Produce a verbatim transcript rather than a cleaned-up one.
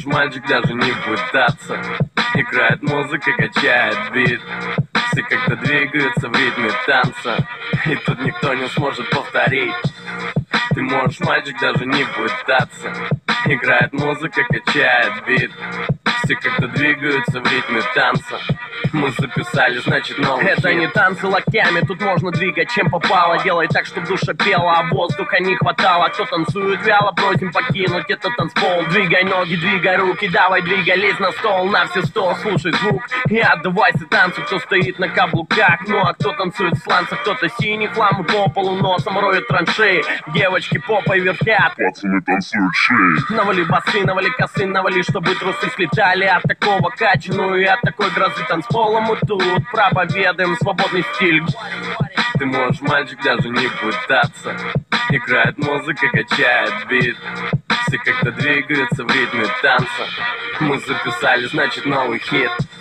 мальчик, даже не пытаться. Играет музыка, качает бит. Все как-то двигаются в ритме танца, и тут никто не сможет повторить. Ты можешь, мальчик, даже не пытаться. Играет музыка, качает бит. Все как-то двигаются в ритме танца. Мы записали, значит, новый Это хит. не танцы локтями, тут можно двигать чем попало. Делай так, чтобы душа пела, а воздуха не хватало. Кто танцует вяло, просим покинуть этот танцпол. Двигай ноги, двигай руки, давай двигай, лезь на стол, на все сто, слушай звук и отдавайся танцу. Кто стоит на каблуках, ну а кто танцует в сланцах. Кто-то синий хлам по полу носом роет траншеи. Девочки попой вертят, Пацаны танцуют шеи. навали басы, навали косы, навали, чтобы трусы слетали от такого кача, ну и от такой грозы танцпола. Мы тут проповедуем свободный стиль. Ты можешь, мальчик, даже не пытаться. Играет музыка, качает бит. Все как-то двигаются в ритме танца. Мы записали, значит, новый хит.